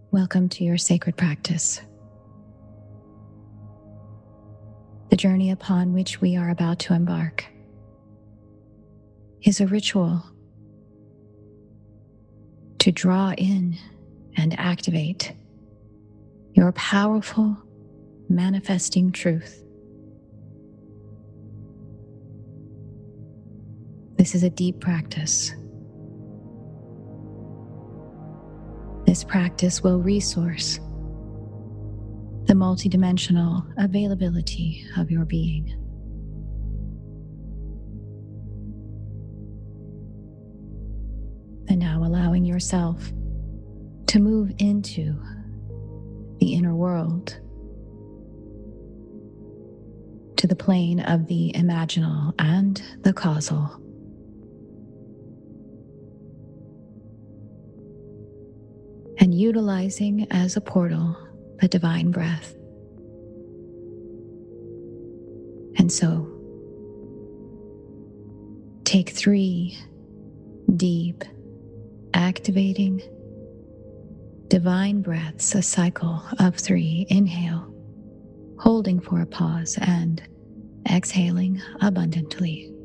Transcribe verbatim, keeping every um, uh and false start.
Welcome to your sacred practice. The journey upon which we are about to embark is a ritual to draw in and activate your powerful manifesting truth. This is a deep practice. This practice will resource the multidimensional availability of your being. And now allowing yourself to move into the inner world, to the plane of the imaginal and the causal. And utilizing as a portal the divine breath. And so, take three deep, activating, divine breaths, a cycle of three. Inhale, holding for a pause, and exhaling abundantly.